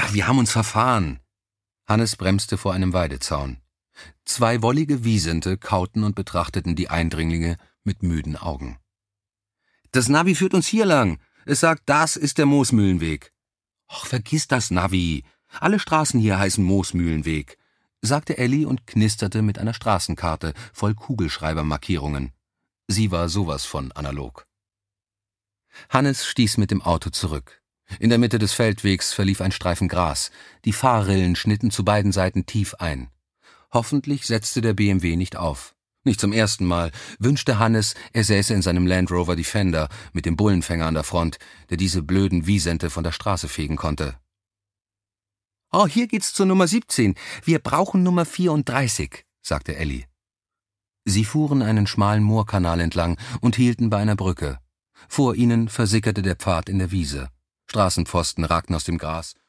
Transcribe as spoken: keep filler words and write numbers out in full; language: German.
wir haben uns verfahren. Hannes bremste vor einem Weidezaun. Zwei wollige Wiesente kauten und betrachteten die Eindringlinge mit müden Augen. »Das Navi führt uns hier lang. Es sagt, das ist der Moosmühlenweg.« »Och, vergiss das Navi. Alle Straßen hier heißen Moosmühlenweg«, sagte Elli und knisterte mit einer Straßenkarte voll Kugelschreibermarkierungen. Sie war sowas von analog. Hannes stieß mit dem Auto zurück. In der Mitte des Feldwegs verlief ein Streifen Gras. Die Fahrrillen schnitten zu beiden Seiten tief ein. Hoffentlich setzte der B M W nicht auf. Nicht zum ersten Mal wünschte Hannes, er säße in seinem Land Rover Defender mit dem Bullenfänger an der Front, der diese blöden Wiesente von der Straße fegen konnte. »Oh, hier geht's zur Nummer siebzehn. Wir brauchen Nummer vierunddreißig«, sagte Elli. Sie fuhren einen schmalen Moorkanal entlang und hielten bei einer Brücke. Vor ihnen versickerte der Pfad in der Wiese. Straßenpfosten ragten aus dem Gras